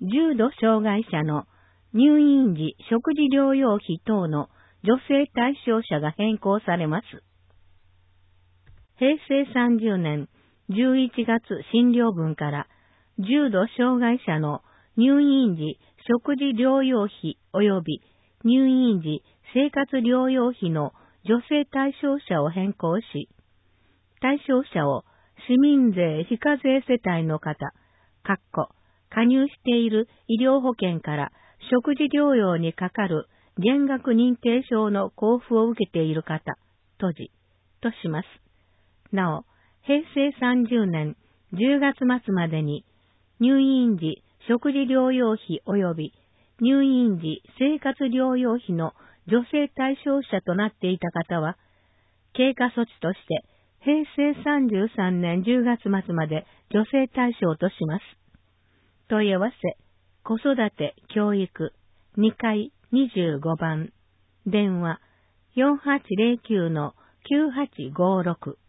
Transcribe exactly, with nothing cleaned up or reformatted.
重度障害者の入院時食事療養費等の助成対象者が変更されます。平成さんじゅうねんじゅういちがつ診療分から重度障害者の入院時食事療養費及び入院時生活療養費の助成対象者を変更し、対象者を市民税非課税世帯の方、かっこ加入している医療保険から食事療養にかかる減額認定証の交付を受けている方、閉じ、とします。なお、平成さんじゅうねんじゅうがつ末までに入院時食事療養費及び入院時生活療養費の助成対象者となっていた方は、経過措置として平成さんじゅうさんねんじゅうがつ末まで助成対象とします。問い合わせ、子育て教育にかいにじゅうごばん、電話 よんはちゼロきゅうのきゅうはちごろく